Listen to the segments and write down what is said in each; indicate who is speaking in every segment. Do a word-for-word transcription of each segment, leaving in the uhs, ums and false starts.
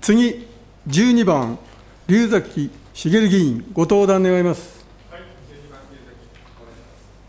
Speaker 1: 次、じゅうにばん、龍崎茂議員、ご登壇願います。
Speaker 2: はい、じゅうにばん、龍崎、お願いし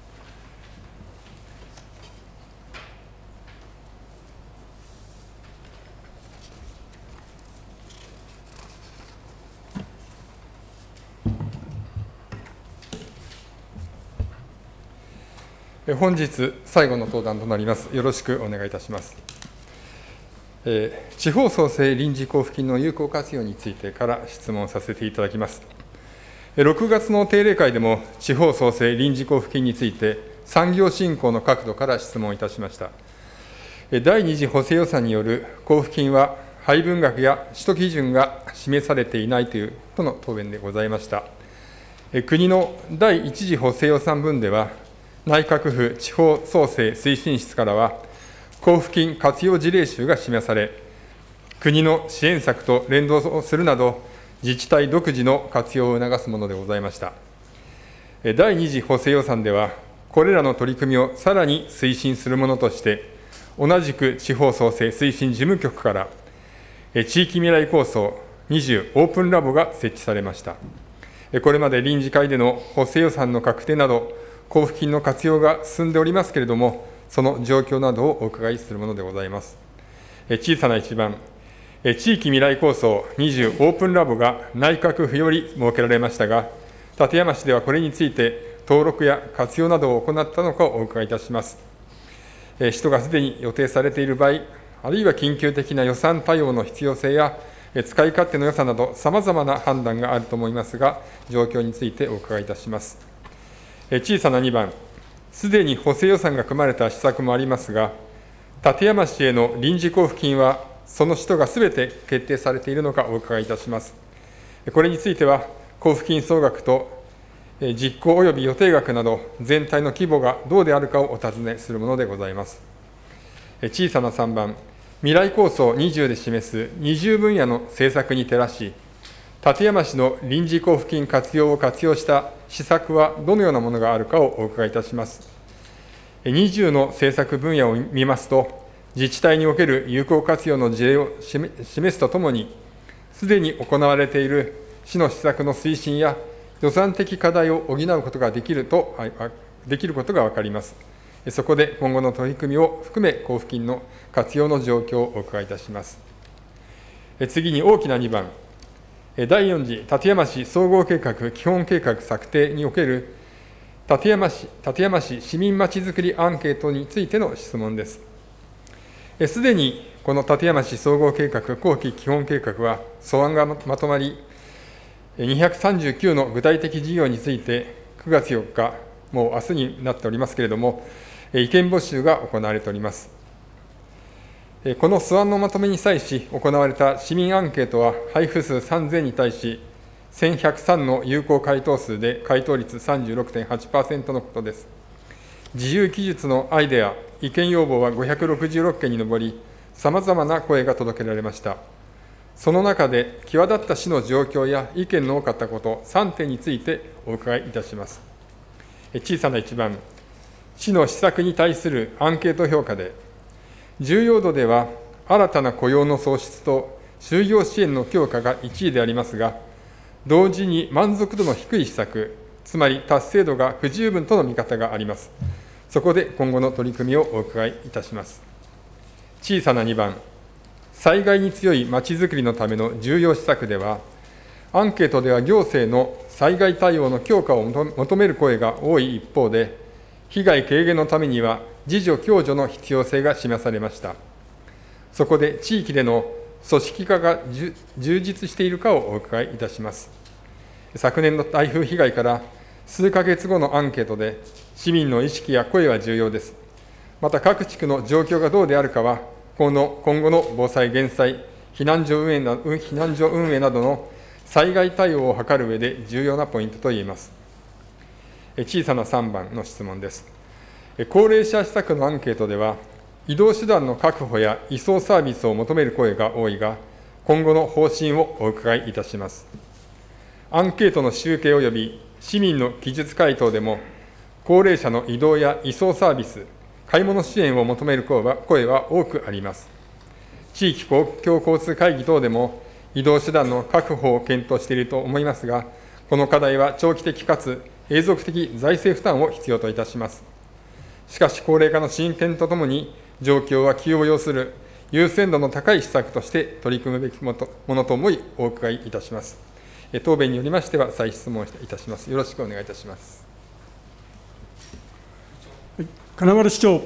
Speaker 2: ます。本日最後の登壇となります。よろしくお願いいたします。えー、地方創生臨時交付金の有効活用についてから質問させていただきます。ろくがつの定例会でも、地方創生臨時交付金について、産業振興の角度から質問いたしました。だいに次補正予算による交付金は、配分額や使途基準が示されていないというとの答弁でございました。国のだいいち次補正予算分では、内閣府地方創生推進室からは、交付金活用事例集が示され、国の支援策と連動するなど、自治体独自の活用を促すものでございました。だいに次補正予算では、これらの取り組みをさらに推進するものとして、同じく地方創生推進事務局から、地域未来構想にじゅうオープンラボが設置されました。これまで臨時会での補正予算の確定など、交付金の活用が進んでおりますけれども、その状況などをお伺いするものでございます。小さな一番、地域未来構想にじゅうオープンラボが内閣府より設けられましたが、館山市ではこれについて登録や活用などを行ったのかをお伺いいたします。使途がすでに予定されている場合、あるいは緊急的な予算対応の必要性や、使い勝手の良さなど、さまざまな判断があると思いますが、状況についてお伺いいたします。小さなにばん、すでに補正予算が組まれた施策もありますが、館山市への臨時交付金は、その使途がすべて決定されているのかお伺いいたします。これについては、交付金総額と実行及び予定額など、全体の規模がどうであるかをお尋ねするものでございます。小さなさんばん、未来構想にじゅうで示すにじゅう分野の政策に照らし、館山市の臨時交付金活用を活用した施策はどのようなものがあるかをお伺いいたします。にじゅうの政策分野を見ますと、自治体における有効活用の事例を示すとともに、すでに行われている市の施策の推進や予算的課題を補うことができると、できることが分かります。そこで今後の取り組みを含め、交付金の活用の状況をお伺いいたします。次に大きなにばん、だいよん次館山市総合計画基本計画策定における館山市、館山市市民まちづくりアンケートについての質問です。すでにこの館山市総合計画後期基本計画は素案がまとまり、にひゃくさんじゅうきゅうの具体的事業についてくがつよっか、もう明日になっておりますけれども、意見募集が行われております。この素案のまとめに際し行われた市民アンケートは、配布数さんぜんに対し、せんひゃくさんの有効回答数で、回答率 さんじゅうろくてんはちパーセント のことです。自由記述のアイデア、意見要望はごひゃくろくじゅうろっけんに上り、さまざまな声が届けられました。その中で、際立った市の状況や意見の多かったこと、さんてんについてお伺いいたします。小さな一番、市の施策に対するアンケート評価で、重要度では新たな雇用の創出と就業支援の強化がいちいでありますが、同時に満足度の低い施策、つまり達成度が不十分との見方があります。そこで今後の取り組みをお伺いいたします。小さなにばん、災害に強いまちづくりのための重要施策では、アンケートでは行政の災害対応の強化を求める声が多い一方で、被害軽減のためには自助共助の必要性が示されました。そこで地域での組織化が充実しているかをお伺いいたします。昨年の台風被害から数ヶ月後のアンケートで、市民の意識や声は重要です。また各地区の状況がどうであるかは、今後の防災・減災、避難所運営な避難所運営などの災害対応を図る上で重要なポイントといえます。小さなさんばんの質問です。高齢者施策のアンケートでは、移動手段の確保や移送サービスを求める声が多いが、今後の方針をお伺いいたします。アンケートの集計及び市民の記述回答でも、高齢者の移動や移送サービス、買い物支援を求める声は声は多くあります。地域公共交通会議等でも、 移動手段の確保を検討していると思いますが、この課題は長期的かつ永続的財政負担を必要といたします。しかし、高齢化の進展とともに、状況は気を要する優先度の高い施策として取り組むべきものと思い、お伺いいたします。答弁によりましては、再質問いたします。よろしくお願いいたします。
Speaker 1: はい、金丸市長。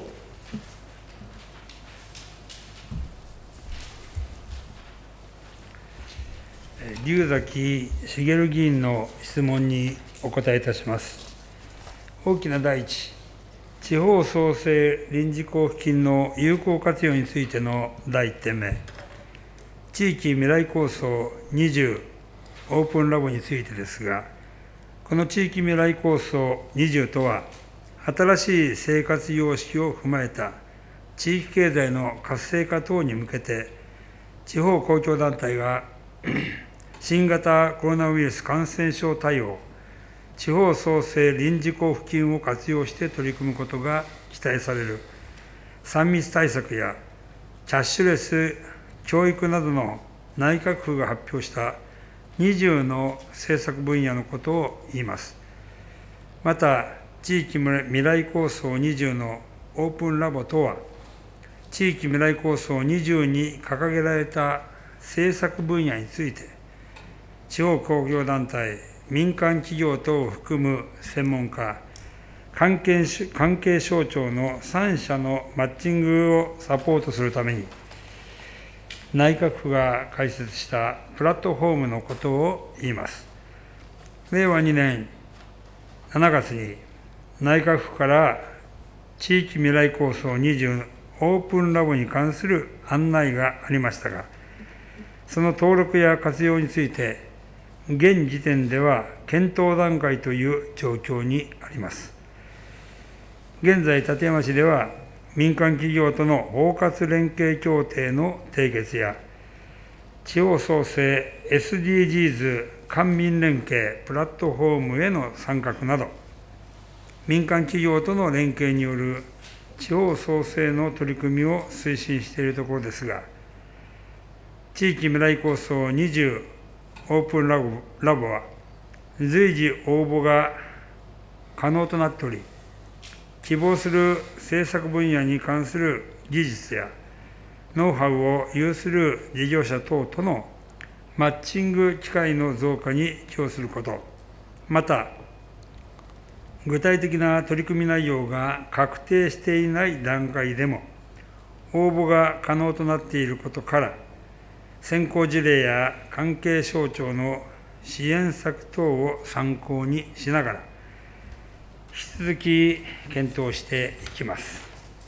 Speaker 3: 龍崎茂議員の質問にお答えいたします。大きな第一、地方創生臨時交付金の有効活用についてのだいいってんめ、地域未来構想にじゅうオープンラボについてですが、この地域未来構想にじゅうとは、新しい生活様式を踏まえた地域経済の活性化等に向けて、地方公共団体が新型コロナウイルス感染症対応、地方創生臨時交付金を活用して取り組むことが期待されるさん密対策やキャッシュレス教育などの内閣府が発表したにじゅうの政策分野のことを言います。また、地域未来構想にじゅうのオープンラボとは、地域未来構想にじゅうに掲げられた政策分野について、地方公共団体、民間企業等を含む専門家、関係関係省庁のさん者のマッチングをサポートするために、内閣府が開設したプラットフォームのことを言います。れいわにねんしちがつに内閣府から地域未来構想にじゅうオープンラボに関する案内がありましたが、その登録や活用について、現時点では検討段階という状況にあります。現在、館山市では民間企業との包括連携協定の締結や、地方創生 エスディージーズ 官民連携プラットフォームへの参画など、民間企業との連携による地方創生の取り組みを推進しているところですが、地域未来構想にじゅうオープンラボ、ラボは随時応募が可能となっており、希望する政策分野に関する技術やノウハウを有する事業者等とのマッチング機会の増加に寄与すること、また、具体的な取り組み内容が確定していない段階でも、応募が可能となっていることから、先行事例や関係省庁の支援策等を参考にしながら、引き続き検討していきます。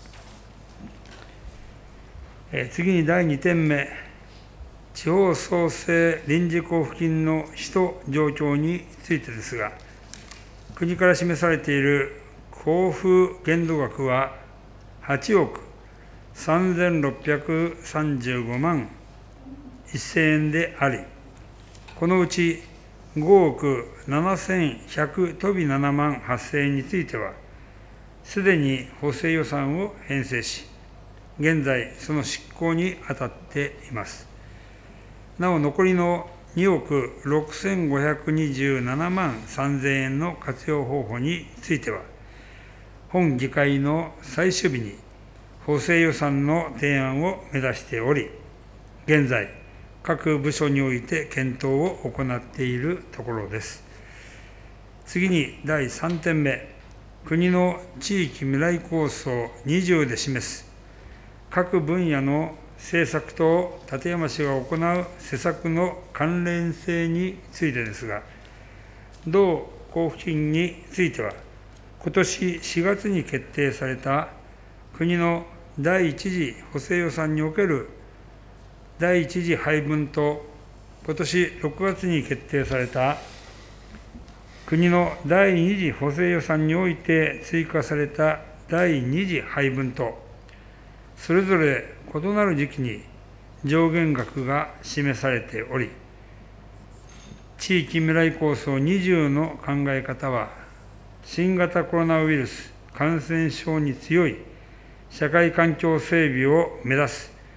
Speaker 3: え次にだいにてんめ、地方創生臨時交付金の使途状況についてですが、国から示されている交付限度額ははちおくさんぜんろっぴゃくさんじゅうごまんせんえんであり、このうちごおくななせんひゃくとびななまんはっせんえんについては、すでに補正予算を編成し、現在、その執行に当たっています。なお、残りのにおくろくせんごひゃくにじゅうななまんさんぜんえんの活用方法については、本議会の最終日に補正予算の提案を目指しており、現在、各部署において検討を行っているところです。次にだいさんてんめ、国の地域未来構想にじゅうで示す各分野の政策と館山市が行う施策の関連性についてですが、同交付金については、今年しがつに決定された国の第一次補正予算における第一次配分と、今年ろくがつに決定された国の第二次補正予算において追加された第二次配分と、それぞれ異なる時期に上限額が示されており、地域未来構想にじゅうの考え方は、新型コロナウイルス感染症に強い社会環境整備を目指す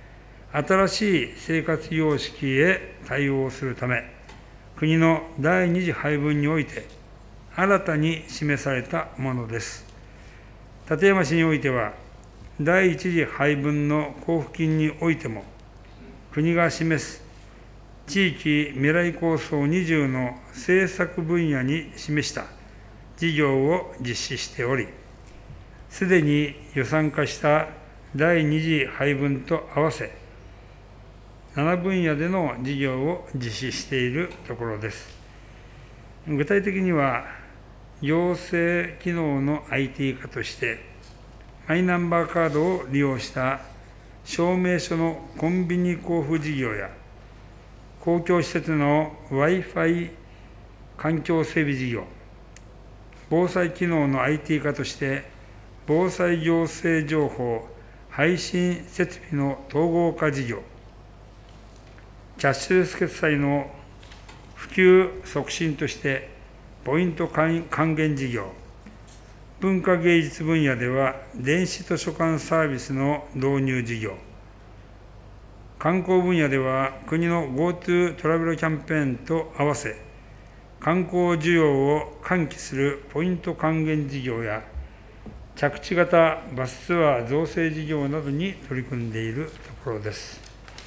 Speaker 3: 新しい生活様式へ対応するため、国の第二次配分において、新たに示されたものです。館山市においては、第一次配分の交付金においても、国が示す地域未来構想にじゅうの政策分野に示した事業を実施しており、すでに予算化した第二次配分と合わせ、なな分野での事業を実施しているところです。具体的には、行政機能の アイティー 化として、マイナンバーカードを利用した証明書のコンビニ交付事業や、公共施設の Wi-Fi 環境整備事業、防災機能の アイティー 化として、防災行政情報配信設備の統合化事業、キャッシュレス決済の普及促進として、ポイント還元事業、文化芸術分野では、電子図書館サービスの導入事業、観光分野では、国の GoTo トラベルキャンペーンと合わせ、観光需要を喚起するポイント還元事業や、着地型バスツアー造成事業などに取り組んでいるところです。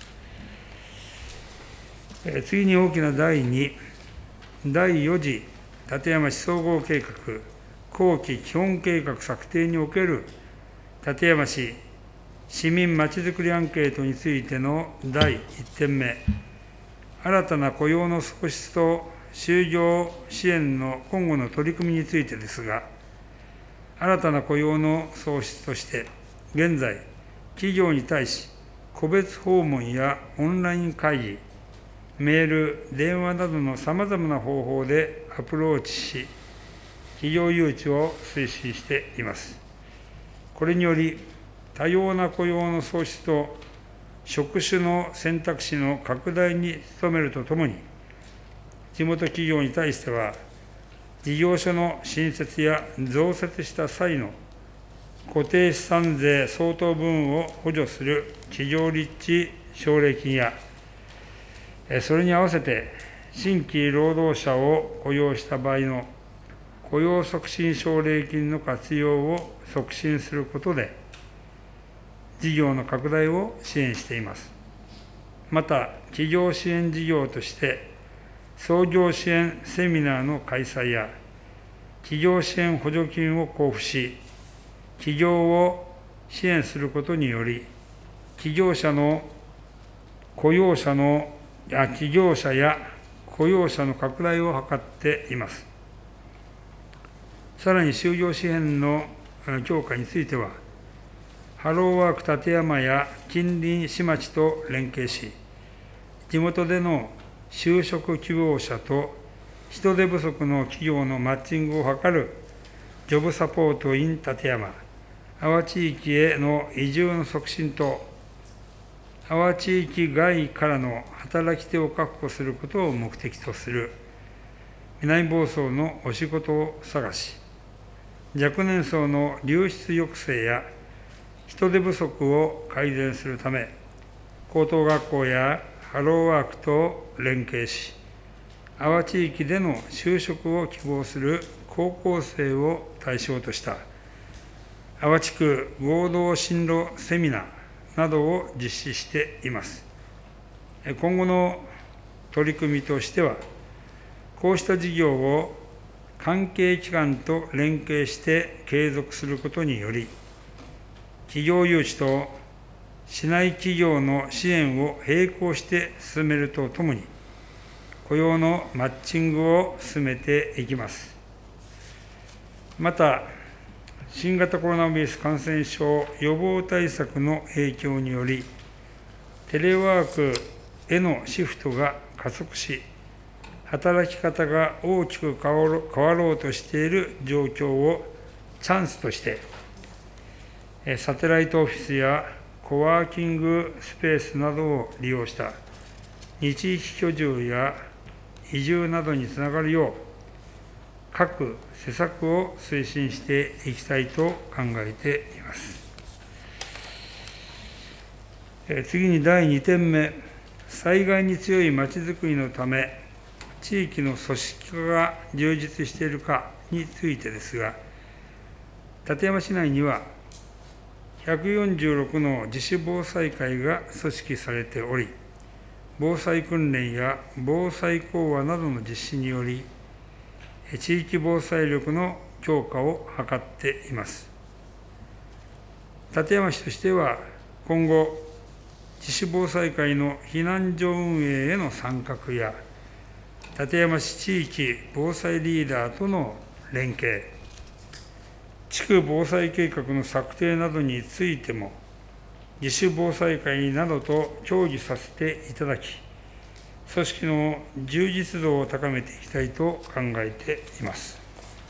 Speaker 3: 次に大きなだいに、だいよ次館山市総合計画後期基本計画策定における館山市市民まちづくりアンケートについてのだいいってんめ、新たな雇用の創出と就業支援の今後の取り組みについてですが、新たな雇用の創出として、現在、企業に対し、個別訪問やオンライン会議、メール、電話などのさまざまな方法でアプローチし、企業誘致を推進しています。これにより、多様な雇用の創出と職種の選択肢の拡大に努めるとともに、地元企業に対しては、事業所の新設や増設した際の固定資産税相当分を補助する企業立地奨励金や、それに合わせて新規労働者を雇用した場合の雇用促進奨励金の活用を促進することで、事業の拡大を支援しています。また、企業支援事業として、創業支援セミナーの開催や、企業支援補助金を交付し、起業を支援することにより、企業者の雇用者のや企業者や雇用者の拡大を図っています。さらに就業支援の強化については、ハローワーク館山や近隣市町と連携し、地元での就職希望者と人手不足の企業のマッチングを図るジョブサポート in 館山、阿波地域への移住の促進と、阿波地域外からの働き手を確保することを目的とする南房総のお仕事を探し、若年層の流出抑制や人手不足を改善するため、高等学校やハローワークと連携し、阿波地域での就職を希望する高校生を対象とした阿波地区合同進路セミナーなどを実施しています。今後の取り組みとしては、こうした事業を関係機関と連携して継続することにより、企業誘致と市内企業の支援を並行して進めるとともに、雇用のマッチングを進めていきます。また、新型コロナウイルス感染症予防対策の影響により、テレワークへのシフトが加速し、働き方が大きく変わろうとしている状況をチャンスとして、サテライトオフィスやコワーキングスペースなどを利用した日域居住や移住などにつながるよう、各施策を推進していきたいと考えています。 次にだいにてんめ、災害に強いまちづくりのため、地域の組織化が充実しているかについてですが、館山市内にはひゃくよんじゅうろくの自主防災会が組織されており、防災訓練や防災講話などの実施により、地域防災力の強化を図っています。館山市としては、今後、自主防災会の避難所運営への参画や、館山市地域防災リーダーとの連携、地区防災計画の策定などについても、自主防災会などと協議させていただき、組織の充実度を高めていきたいと考えています。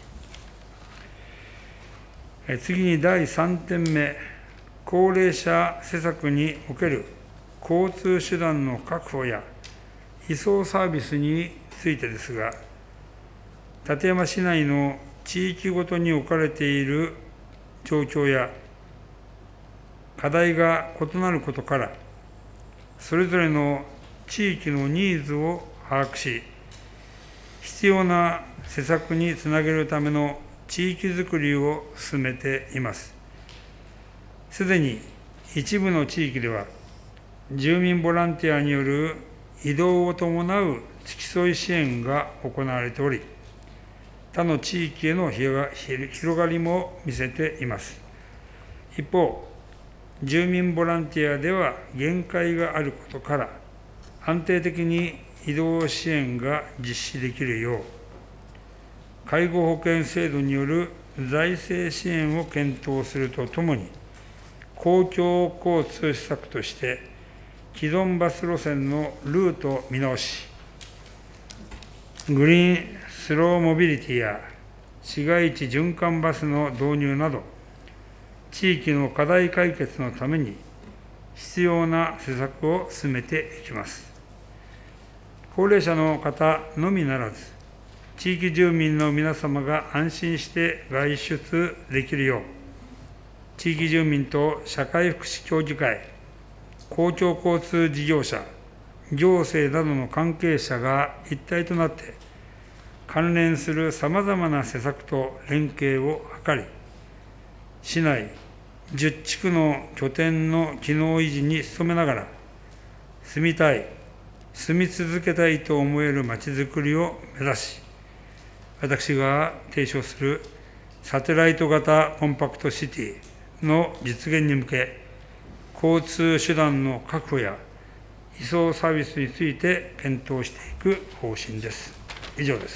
Speaker 3: 次にだいさんてんめ、高齢者施策における交通手段の確保や移送サービスについてですが、館山市内の地域ごとに置かれている状況や課題が異なることから、それぞれの地域のニーズを把握し、必要な施策につなげるための地域づくりを進めています。すでに一部の地域では、住民ボランティアによる移動を伴う付き添い支援が行われており、他の地域への広がりも見せています。一方、住民ボランティアでは限界があることから、安定的に移動支援が実施できるよう、介護保険制度による財政支援を検討するとともに、公共交通施策として、既存バス路線のルート見直し、グリーンスローモビリティや市街地循環バスの導入など、地域の課題解決のために必要な施策を進めていきます。高齢者の方のみならず、地域住民の皆様が安心して外出できるよう、地域住民と社会福祉協議会、公共交通事業者、行政などの関係者が一体となって、関連するさまざまな施策と連携を図り、市内じゅっちくの拠点の機能維持に努めながら、住みたい、住み続けたいと思えるまちづくりを目指し、私が提唱するサテライト型コンパクトシティの実現に向け、交通手段の確保や移送サービスについて検討していく方針です。以上です。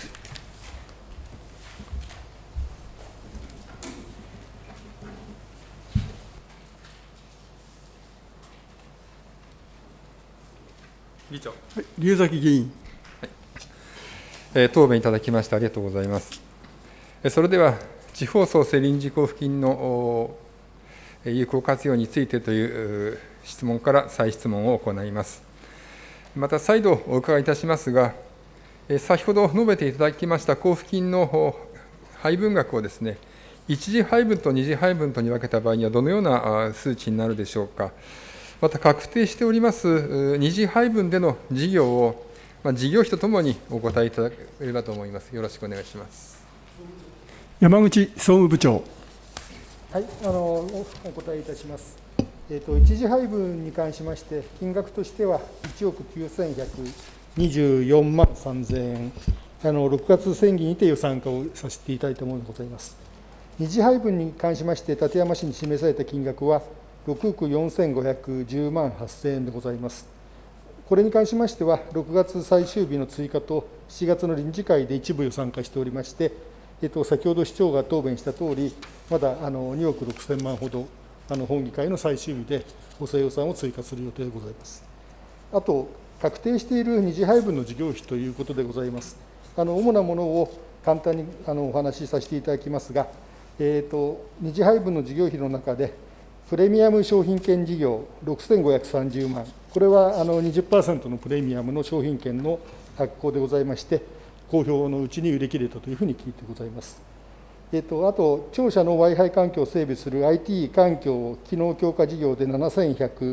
Speaker 2: 議長。
Speaker 1: はい、龍崎議員。
Speaker 2: はいえー、答弁いただきましてありがとうございます。それでは、地方創生臨時交付金の有効活用についてという質問から再質問を行います。また、再度お伺いいたしますが、先ほど述べていただきました交付金の配分額をですね、一次配分と二次配分とに分けた場合には、どのような数値になるでしょうか。また、確定しております二次配分での事業を、事業費とともにお答えいただければと思います。よろしくお願いします。
Speaker 1: 山口総務部長。
Speaker 4: はい、あのお答えいたします。えーと、一次配分に関しまして、金額としてはいちおくきゅうせんひゃくにじゅうよんまんさんぜんえん、あのろくがつ選議にて予算化をさせていただいたものでございます。二次配分に関しまして、館山市に示された金額はろくおくよんせんごひゃくじゅうまんはっせんえんでございます。これに関しましては、ろくがつ最終日の追加としちがつの臨時会で一部予算化しておりまして、えっと、先ほど市長が答弁したとおり、まだあのにおくろくせんまんほど、あの本議会の最終日で補正予算を追加する予定でございます。あと、確定している二次配分の事業費ということでございます。あの主なものを簡単にあのお話しさせていただきますが、えーと、二次配分の事業費の中で、プレミアム商品券事業ろくせんごひゃくさんじゅうまん、これはあの にじゅっパーセント のプレミアムの商品券の発行でございまして、公表のうちに売り切れたというふうに聞いてございます。えっと、あと、庁舎の Wi-Fi 環境を整備する アイティー 環境機能強化事業でななせんひゃく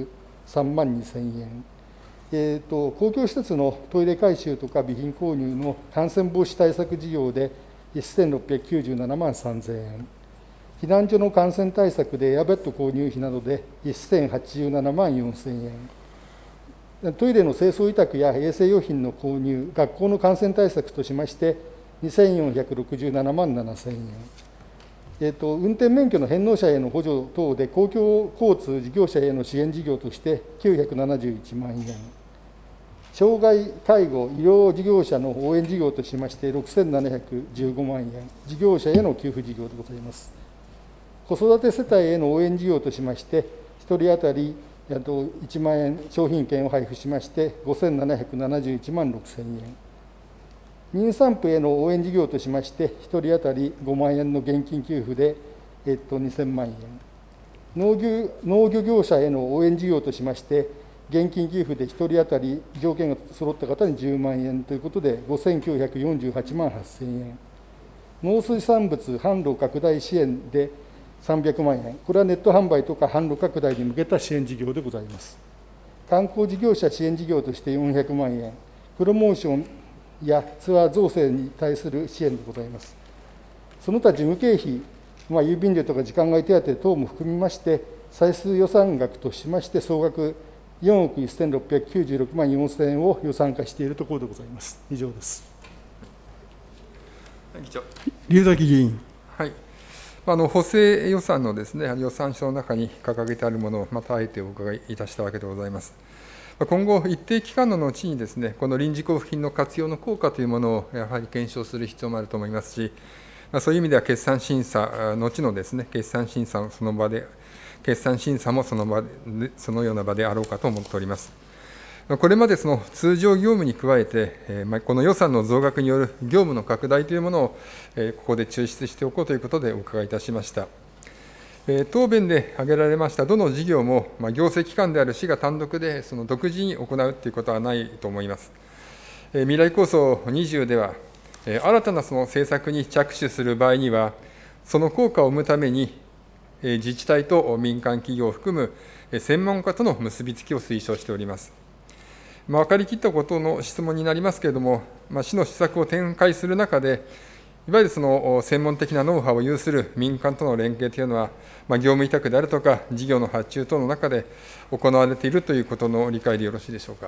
Speaker 4: さんまんにせんえん、えーと、公共施設のトイレ改修とか備品購入の感染防止対策事業でせんろっぴゃくきゅうじゅうななまんさんぜんえん、避難所の感染対策でエアベッド購入費などでせんはちじゅうななまんよんせんえん、トイレの清掃委託や衛生用品の購入、学校の感染対策としましてにせんよんひゃくろくじゅうななまんななせんえん、えーと、運転免許の返納者への補助等で公共交通事業者への支援事業としてきゅうひゃくななじゅういちまんえん、障害介護医療事業者の応援事業としましてろくせんななひゃくじゅうごまんえん、事業者への給付事業でございます。子育て世帯への応援事業としまして、ひとり当たりいちまんえん商品券を配布しまして、ごせんななひゃくななじゅういちまんろくせんえん、妊産婦への応援事業としまして、ひとり当たりごまんえんの現金給付で、えっと、にせんまんえん、農業、農漁業者への応援事業としまして、現金給付でひとり当たり条件が揃った方にじゅうまんえんということで、ごせんきゅうひゃくよんじゅうはちまんはっせんえん、農水産物販路拡大支援でさんびゃくまんえん、これはネット販売とか販路拡大に向けた支援事業でございます。観光事業者支援事業としてよんひゃくまんえん、プロモーションやツアー造成に対する支援でございます。その他事務経費、まあ、郵便料とか時間外手当等も含みまして、歳出予算額としまして、総額よんおくせんろっぴゃくきゅうじゅうろくまんよんせんえんを予算化しているところでございます。以上です。
Speaker 2: 議長。
Speaker 1: 龍崎議員。
Speaker 2: はい。あの補正予算のですね、予算書の中に掲げてあるものをまたあえてお伺いいたしたわけでございます。今後、一定期間の後にですね、この臨時交付金の活用の効果というものをやはり検証する必要もあると思いますし、そういう意味では決算審査、後のですね、決算審査をその場で、決算審査もその場で、そのような場であろうかと思っております。これまでその通常業務に加えて、この予算の増額による業務の拡大というものを、ここで抽出しておこうということでお伺いいたしました。答弁で挙げられましたどの事業も、行政機関である市が単独でその独自に行うということはないと思います。未来構想にじゅうでは、新たなその政策に着手する場合には、その効果を生むために、自治体と民間企業を含む専門家との結びつきを推奨しております。まあ、分かりきったことの質問になりますけれども、まあ、市の施策を展開する中で、いわゆるその専門的なノウハウを有する民間との連携というのは、まあ、業務委託であるとか、事業の発注等の中で行われているということの理解でよろしいでしょうか。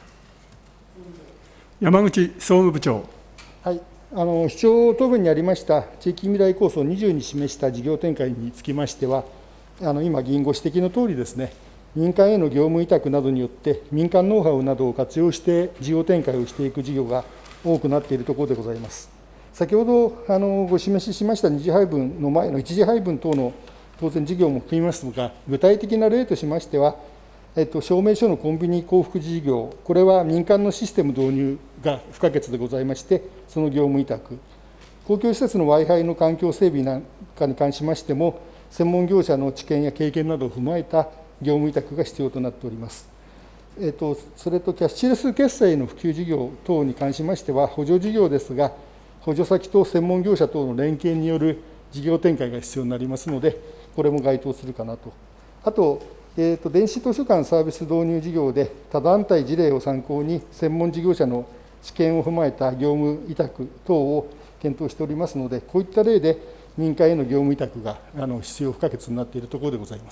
Speaker 1: 山口総務部長。
Speaker 4: はい、あの市長答弁にありました地域未来構想にじゅうに示した事業展開につきましては、あの今、議員ご指摘のとおりですね、民間への業務委託などによって、民間ノウハウなどを活用して、事業展開をしていく事業が多くなっているところでございます。先ほどあのご示ししました二次配分の前の一次配分等の当然事業も含みますが、具体的な例としましては、えっと、証明書のコンビニ交付事業、これは民間のシステム導入が不可欠でございまして、その業務委託、公共施設の Wi-Fi の環境整備なんかに関しましても、専門業者の知見や経験などを踏まえた業務委託が必要となっております。えっと、それとキャッシュレス決済の普及事業等に関しましては、補助事業ですが、補助先と専門業者等の連携による事業展開が必要になりますので、これも該当するかなと。あと、えーと、電子図書館サービス導入事業で、他団体事例を参考に、専門事業者の知見を踏まえた業務委託等を検討しておりますので、こういった例で民間への業務委託があの必要不可欠になっているところでございます。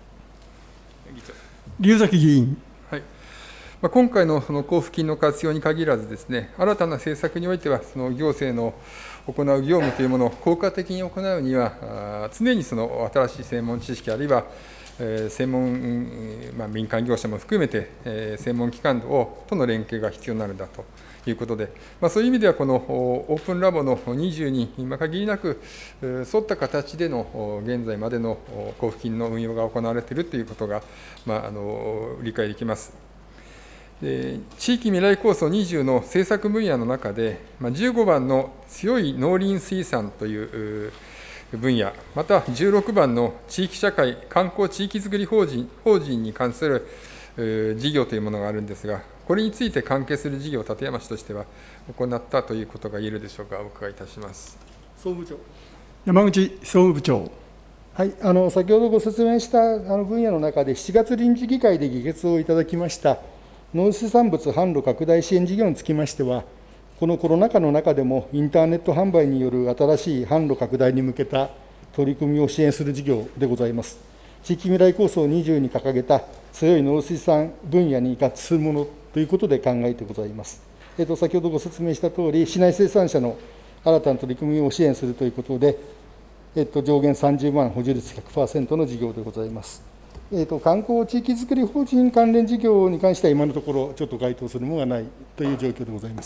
Speaker 1: 龍崎議員。
Speaker 2: 今回のその交付金の活用に限らずですね、新たな政策においては、その行政の行う業務というものを効果的に行うには、常にその新しい専門知識、あるいは専門、まあ、民間業者も含めて、専門機関をとの連携が必要になるんだということで、まあ、そういう意味では、このオープンラボのにじゅうに、今限りなく、沿った形での現在までの交付金の運用が行われているということが、まあ、あの理解できます。地域未来構想にじゅうの政策分野の中で、じゅうごばんの強い農林水産という分野、またじゅうろくばんの地域社会観光地域づくり法人法人に関する事業というものがあるんですが、これについて関係する事業を館山市としては行ったということが言えるでしょうか。お伺いいたします。
Speaker 1: 総務部長。山口総務部長。
Speaker 4: はい、あの先ほどご説明したあの分野の中で、しちがつ臨時議会で議決をいただきました農水産物販路拡大支援事業につきましては、このコロナ禍の中でもインターネット販売による新しい販路拡大に向けた取り組みを支援する事業でございます。地域未来構想にじゅうに掲げた強い農水産分野に合致するものということで考えてございます。えー、と先ほどご説明したとおり、市内生産者の新たな取り組みを支援するということで、えー、と上限さんじゅうまん、補助率 ひゃくパーセント の事業でございます。えー、と観光地域づくり法人関連事業に関しては、今のところ、ちょっと該当するものがないという状況でございます。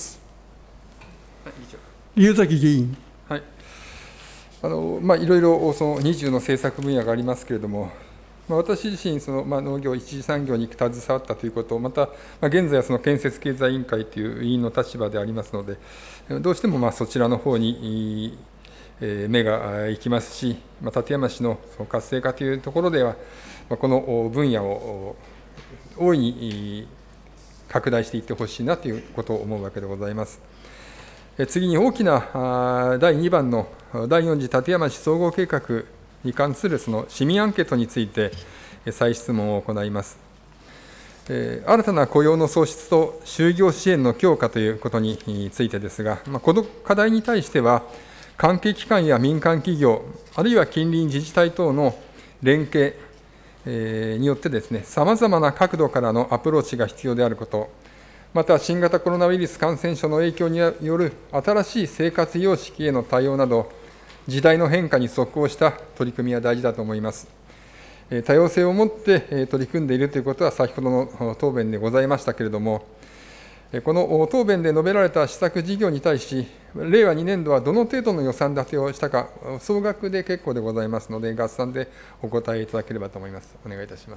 Speaker 1: 龍崎議員。
Speaker 2: はいあのまあ、いろいろそのにじゅうの政策分野がありますけれども、まあ、私自身その、まあ、農業一次産業に携わったということ、また、まあ、現在はその建設経済委員会という委員の立場でありますので、どうしてもまあそちらの方に、えー、目が行きますし、まあ、館山市のその活性化というところでは、まあ、この分野を大いに拡大していってほしいなということを思うわけでございます。次に大きなだいにばんのだいよん次館山市総合計画に関するその市民アンケートについて再質問を行います。新たな雇用の創出と就業支援の強化ということについてですが、この課題に対しては、関係機関や民間企業、あるいは近隣自治体等の連携によってですね、さまざまな角度からのアプローチが必要であること、また新型コロナウイルス感染症の影響による新しい生活様式への対応など、時代の変化に即応した取り組みは大事だと思います。多様性を持って取り組んでいるということは、先ほどの答弁でございましたけれども、この答弁で述べられた施策事業に対し、れいわにねんどはどの程度の予算立てをしたか、総額で結構でございますので、合算でお答えいただければと思います。お願いいたします。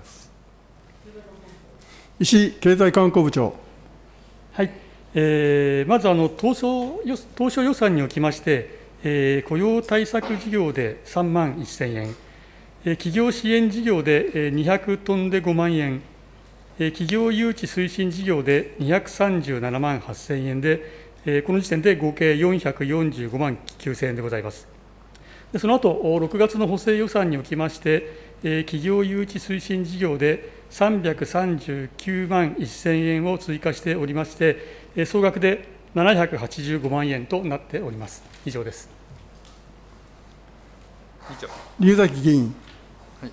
Speaker 1: 石井経済観光部長。
Speaker 5: はい、えー、まずあの当初、当初予算におきまして、えー、雇用対策事業でさんまんせんえん、えー、企業支援事業でにひゃくトンでごまんえん、えー、企業誘致推進事業でにひゃくさんじゅうななまんはっせんえんで、えー、この時点で合計よんひゃくよんじゅうごまんきゅうせんえんでございます。でその後、ろくがつの補正予算におきまして、えー、企業誘致推進事業でさんびゃくさんじゅうきゅうまんせんえんを追加しておりまして、えー、総額でななひゃくはちじゅうごまんえんとなっております。以上です。
Speaker 1: 龍崎議員。
Speaker 2: はい、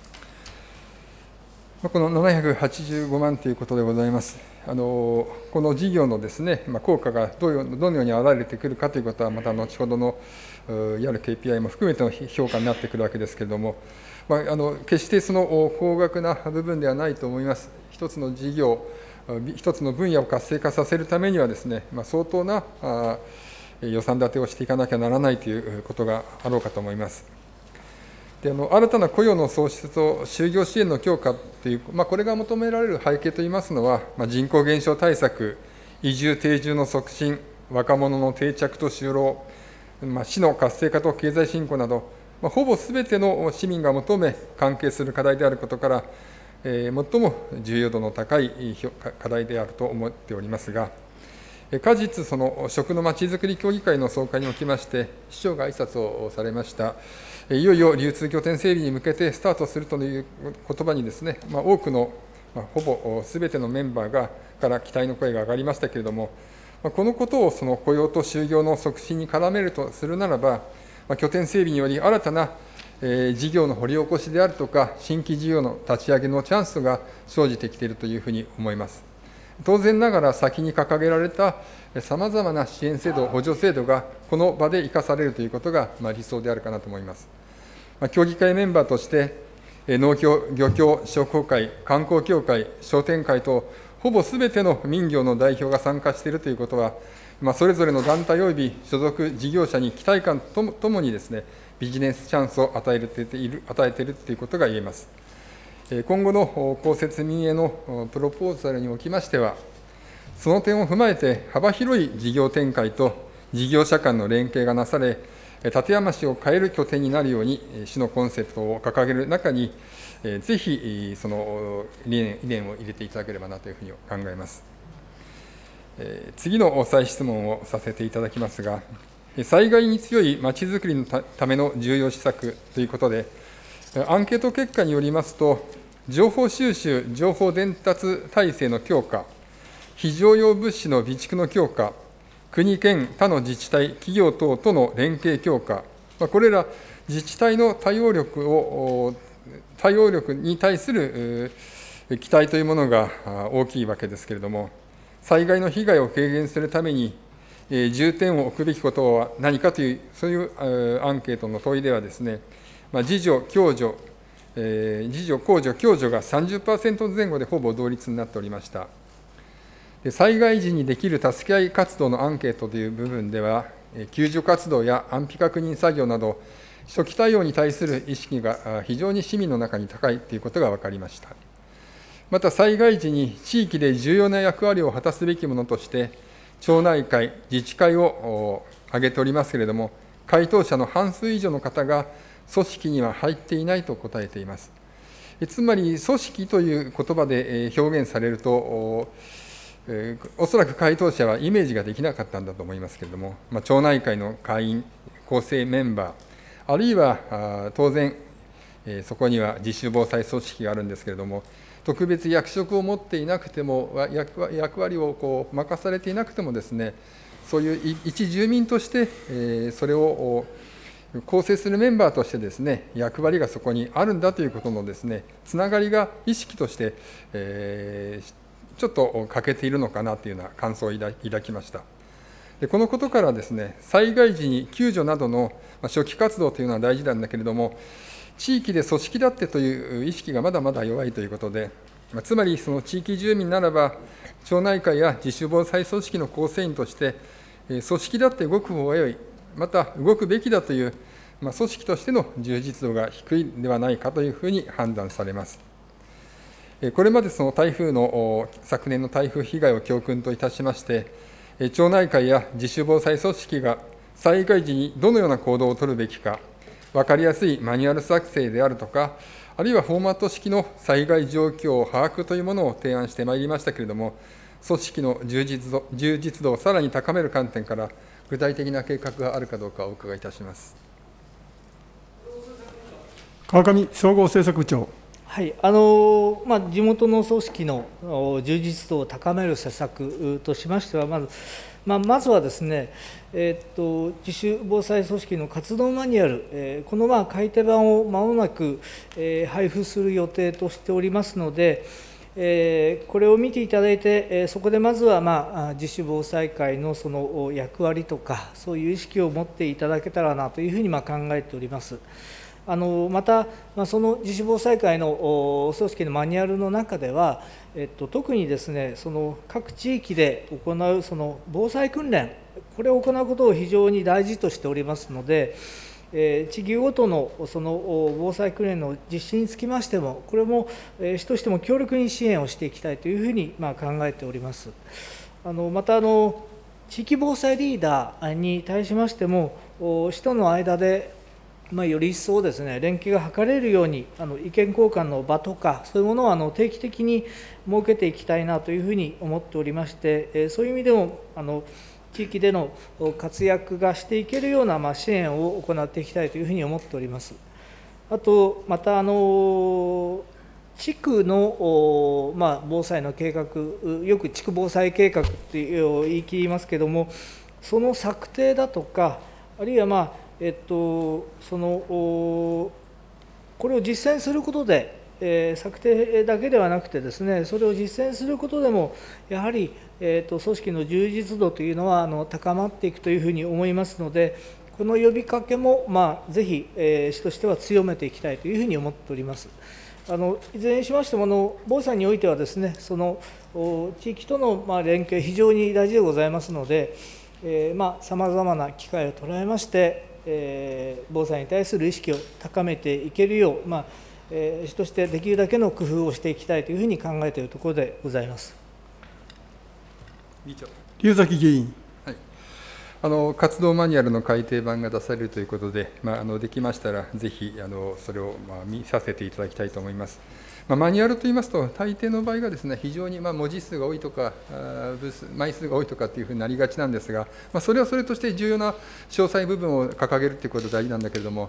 Speaker 2: このななひゃくはちじゅうごまんということでございます。あのこの事業のですね、まあ、効果がどういうどのように現れてくるかということは、また後ほどのやる ケーピーアイ も含めての評価になってくるわけですけれども、まあ、あの決してその高額な部分ではないと思います。一つの事業、一つの分野を活性化させるためにはですね、まあ、相当なあ予算立てをしていかなきゃならないということがあろうかと思います。であの新たな雇用の創出と就業支援の強化という、まあ、これが求められる背景といいますのは、まあ、人口減少対策、移住定住の促進、若者の定着と就労、まあ、市の活性化と経済振興など、まあ、ほぼすべての市民が求め、関係する課題であることから、えー、最も重要度の高い課題であると思っておりますが、過日、その食のまちづくり協議会の総会におきまして、市長が挨拶をされました。いよいよ流通拠点整備に向けてスタートするという言葉にですね、まあ、多くの、まあ、ほぼすべてのメンバーがから期待の声が上がりましたけれども、まあ、このことをその雇用と就業の促進に絡めるとするならば、まあ、拠点整備により新たな、えー、事業の掘り起こしであるとか、新規事業の立ち上げのチャンスが生じてきているというふうに思います。当然ながら先に掲げられたさまざまな支援制度、補助制度がこの場で生かされるということが、まあ、理想であるかなと思います。まあ、協議会メンバーとして、農協、漁協、商工会、観光協会、商店会と、ほぼすべての民業の代表が参加しているということは、まあ、それぞれの団体および所属事業者に期待感とともにですね、ビジネスチャンスを与えている、与えているということが言えます。今後の公設民営のプロポーザルにおきましては、その点を踏まえて、幅広い事業展開と事業者間の連携がなされ、館山市を変える拠点になるように、市のコンセプトを掲げる中に、ぜひその理念、理念を入れていただければなというふうに考えます。次の再質問をさせていただきますが、災害に強いまちづくりのための重要施策ということで、 アンケート結果によりますと、情報収集、情報伝達体制の強化、非常用物資の備蓄の強化、国、県、他の自治体、企業等との連携強化、これら自治体の対応力を、対応力に対する期待というものが大きいわけですけれども、災害の被害を軽減するために、重点を置くべきことは何かという、そういうアンケートの問いではですね、自助、共助、自助、公助、共助が さんじゅっパーセント 前後でほぼ同率になっておりました。災害時にできる助け合い活動のアンケートという部分では、救助活動や安否確認作業など、初期対応に対する意識が非常に市民の中に高いということが分かりました。また、災害時に地域で重要な役割を果たすべきものとして、町内会、自治会を挙げておりますけれども、回答者の半数以上の方が、組織には入っていないと答えています。つまり、組織という言葉で表現されると、おそらく回答者はイメージができなかったんだと思いますけれども、まあ、町内会の会員、構成メンバー、あるいは当然、そこには自主防災組織があるんですけれども、特別役職を持っていなくても、役割をこう任されていなくてもですね、そういう一住民として、それを構成するメンバーとしてですね、役割がそこにあるんだということのですね、つながりが意識として、えー、ちょっと欠けているのかなというような感想を抱きました。でこのことからですね、災害時に救助などの初期活動というのは大事なんだけれども、地域で組織だってという意識がまだまだ弱いということで、つまりその地域住民ならば、町内会や自主防災組織の構成員として、組織だって動く方が良い、また動くべきだという、まあ、組織としての充実度が低いんではないかというふうに判断されます。これまでその台風の、昨年の台風被害を教訓といたしまして、町内会や自主防災組織が災害時にどのような行動を取るべきか、分かりやすいマニュアル作成であるとか、あるいはフォーマット式の災害状況把握というものを提案してまいりましたけれども、組織の充実度、充実度をさらに高める観点から、具体的な計画があるかどうかお伺いいたします。
Speaker 1: 川上総合政策部長。
Speaker 6: はいあのまあ、地元の組織の充実度を高める施策としましては、まず、まあ、まずはですね、えー、っと自主防災組織の活動マニュアル、えー、このまあ改訂版をまもなく、えー、配布する予定としておりますので、えー、これを見ていただいて、えー、そこでまずは、まあ、自主防災会のその役割とか、そういう意識を持っていただけたらなというふうにまあ考えております。あのまた、まあ、その自主防災会の組織のマニュアルの中では、えっと、特にですね、その各地域で行うその防災訓練、これを行うことを非常に大事としておりますので、えー、地域ごとのその防災訓練の実施につきましても、これも、えー、市としても強力に支援をしていきたいというふうにまあ考えております。あのまたあの、地域防災リーダーに対しましても、市との間でまあ、より一層ですね、連携が図れるように、あの意見交換の場とか、そういうものをあの定期的に設けていきたいなというふうに思っておりまして、えー、そういう意味でもあの地域での活躍がしていけるようなまあ支援を行っていきたいというふうに思っております。あと、またあの地区の、まあ、防災の計画、よく地区防災計画って言い切りますけれども、その策定だとか、あるいはまあえっと、そのこれを実践することで、えー、策定だけではなくてですね、それを実践することでも、やはり、えー、と組織の充実度というのはあの高まっていくというふうに思いますので、この呼びかけも、まあ、ぜひ、えー、市としては強めていきたいというふうに思っております。あのいずれにしましても、あの防災においてはですね、その地域との、まあ、連携、非常に大事でございますので、さまざまな機会を捉えまして、えー、防災に対する意識を高めていけるよう、まあえー、市としてできるだけの工夫をしていきたいというふうに考えているところでございます。
Speaker 1: 龍崎議員。
Speaker 2: はい、あの活動マニュアルの改訂版が出されるということで、まあ、あのできましたら、ぜひあのそれを、まあ、見させていただきたいと思います。まあ、マニュアルといいますと、大抵の場合がですね、非常にまあ文字数が多いとか、部数枚数が多いとかっていうふうになりがちなんですが、まあ、それはそれとして重要な詳細部分を掲げるということが大事なんだけれども、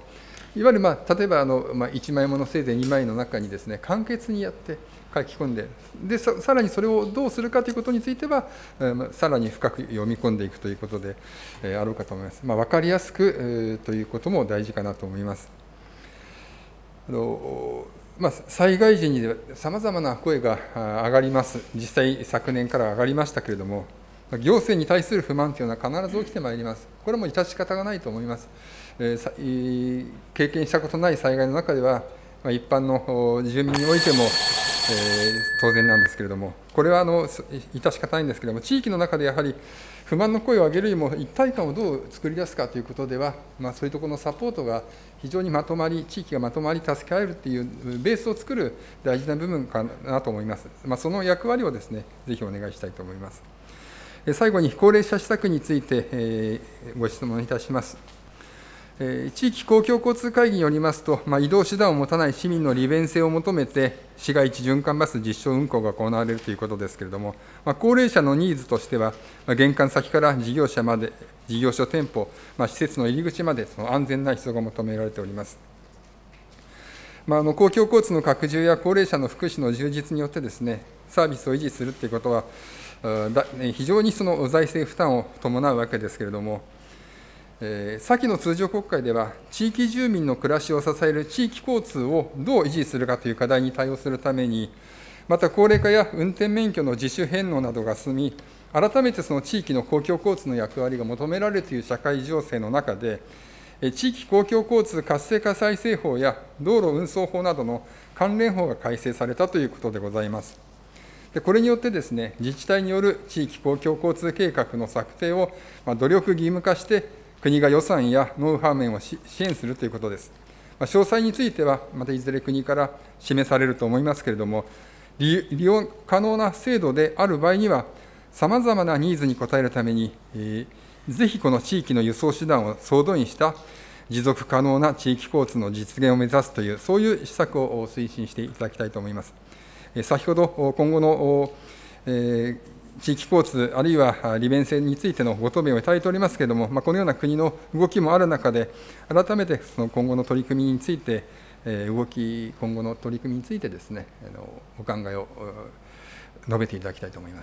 Speaker 2: いわゆる、まあ、例えばあの、まあ、いちまいものせいぜいにまいの中にですね、簡潔にやって書き込んで、で さ, さらにそれをどうするかということについては、えー、さらに深く読み込んでいくということで、えー、あろうかと思います。まあ、分かりやすく、えー、ということも大事かなと思います。あのまあ、災害時にさまざまな声が上がります、実際、昨年から上がりましたけれども、行政に対する不満というのは必ず起きてまいります。これも致し方がないと思います。えー、経験したことない災害の中では、まあ、一般の住民においても、えー、当然なんですけれども、これはあの致し方ないんですけれども、地域の中でやはり不満の声を上げるよりも、一体感をどう作り出すかということでは、まあ、そういうところのサポートが非常にまとまり、地域がまとまり、助け合えるというベースを作る大事な部分かなと思います。まあ、その役割をですね、ぜひお願いしたいと思います。最後に高齢者施策について、えー、ご質問いたします。えー、地域公共交通会議によりますと、まあ、移動手段を持たない市民の利便性を求めて、市街地循環バス実証運行が行われるということですけれども、まあ、高齢者のニーズとしては、まあ、玄関先から事業者まで、事業所、店舗、まあ、施設の入り口まで、その安全な出動が求められております。まあ、あの公共交通の拡充や高齢者の福祉の充実によってですね、サービスを維持するということは、非常にその財政負担を伴うわけですけれども、えー、先の通常国会では、地域住民の暮らしを支える地域交通をどう維持するかという課題に対応するために、また高齢化や運転免許の自主返納などが進み、改めてその地域の公共交通の役割が求められるという社会情勢の中で、地域公共交通活性化再生法や道路運送法などの関連法が改正されたということでございます。でこれによってですね、自治体による地域公共交通計画の策定を努力義務化して、国が予算やノウハウ面を支援するということです。詳細については、またいずれ国から示されると思いますけれども、利用可能な制度である場合には、さまざまなニーズに応えるために、えー、ぜひこの地域の輸送手段を総動員した持続可能な地域交通の実現を目指すという、そういう施策を推進していただきたいと思います。先ほど、今後の、えー地域交通、あるいは利便性についてのご答弁をいただいておりますけれども、まあ、このような国の動きもある中で、改めてその今後の取り組みについて、えー、動き、今後の取り組みについてですね、あのお考えを述べていただきたいと思います。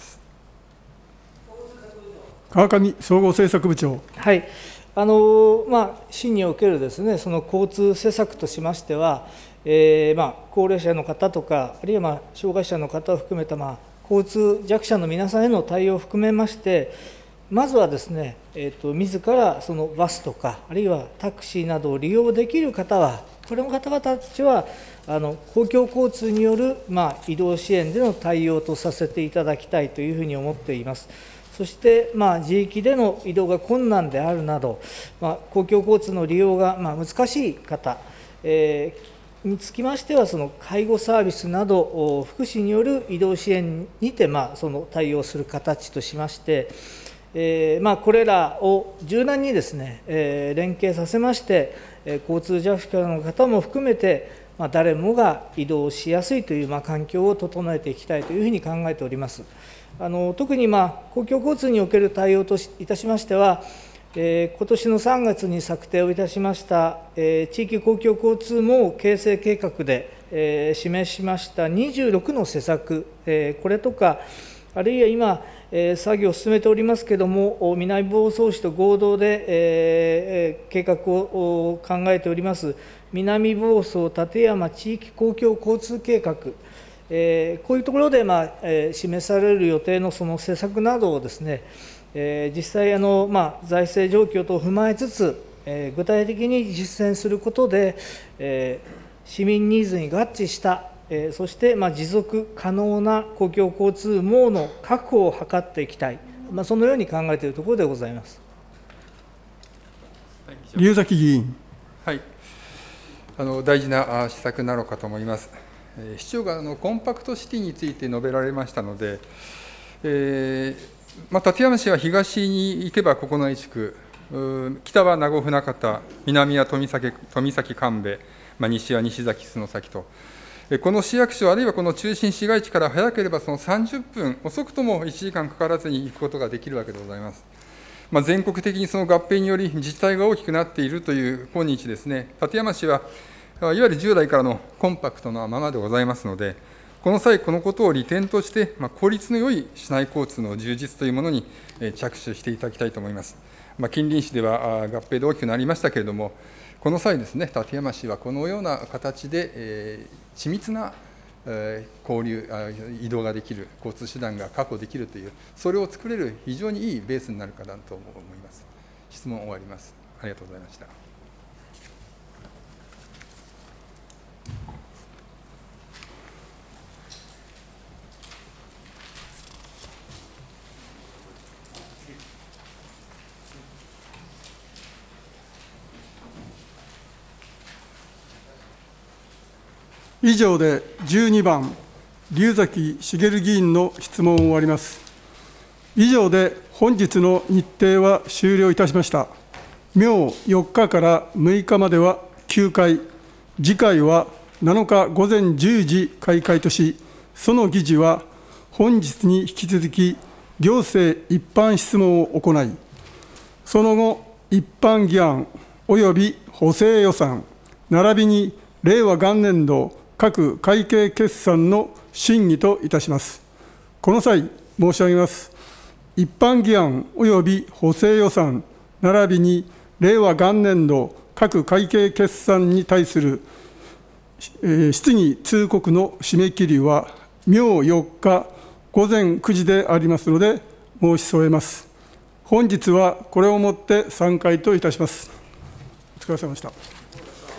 Speaker 1: 川上総合政策部長。
Speaker 6: はい、あのまあ、市におけるですね、その交通施策としましては、えーまあ、高齢者の方とか、あるいはまあ障害者の方を含めた、まあ交通弱者の皆さんへの対応を含めまして、まずはですね、えーと、自らそのバスとか、あるいはタクシーなどを利用できる方は、これの方々たちは、あの公共交通による、まあ、移動支援での対応とさせていただきたいというふうに思っています。そして、まあ、自域での移動が困難であるなど、まあ、公共交通の利用が、まあ、難しい方、えーにつきましては、その介護サービスなど、福祉による移動支援にて、まあ、その対応する形としまして、えーまあ、これらを柔軟にですね、えー、連携させまして、えー、交通弱者の方も含めて、まあ、誰もが移動しやすいという、まあ、環境を整えていきたいというふうに考えております。あの特に、まあ、公共交通における対応といたしましては、えー、今年のさんがつに策定をいたしました、えー、地域公共交通網形成計画で、えー、示しましたにじゅうろくの施策、えー、これとか、あるいは今、えー、作業を進めておりますけれども、南房総市と合同で、えー、計画を考えております、南房総館山地域公共交通計画、えー、こういうところで、まあえー、示される予定のその施策などをですね、えー、実際あの、まあ、財政状況等を踏まえつつ、えー、具体的に実践することで、えー、市民ニーズに合致した、えー、そして、まあ、持続可能な公共交通網の確保を図っていきたい、まあ、そのように考えているところでございます。
Speaker 1: 龍崎議員。
Speaker 2: はい、あの大事な施策なのかと思います。えー、市長があのコンパクトシティについて述べられましたので、えーまあ、館山市は東に行けば九重地区、北は名護船方、南は富崎富崎神戸、まあ、西は西崎洲崎と、この市役所、あるいはこの中心市街地から早ければそのさんじゅっぷん、遅くともいちじかんかからずに行くことができるわけでございます。 まあ、全国的にその合併により自治体が大きくなっているという今日ですね、館山市はいわゆる従来からのコンパクトなままでございますので、この際、このことを利点として、まあ、効率のよい市内交通の充実というものに着手していただきたいと思います。まあ、近隣市では合併で大きくなりましたけれども、この際ですね、館山市はこのような形で、えー、緻密な、えー、交流、移動ができる、交通手段が確保できるという、それを作れる非常にいいベースになるかなと思います。質問終わります。ありがとうございました。
Speaker 1: 以上でじゅうにばん、龍崎茂議員の質問を終わります。以上で本日の日程は終了いたしました。明よっかからむいかまではきゅうかい、次回はなのかごぜんじゅうじ開会とし、その議事は本日に引き続き行政一般質問を行い、その後、一般議案および補正予算、並びに令和元年度各会計決算の審議といたします。この際、申し上げます。一般議案および補正予算、並びに令和元年度各会計決算に対する、えー、質疑通告の締め切りは、明よっかごぜんくじでありますので、申し添えます。本日はこれをもって散会といたします。お疲れ様でした。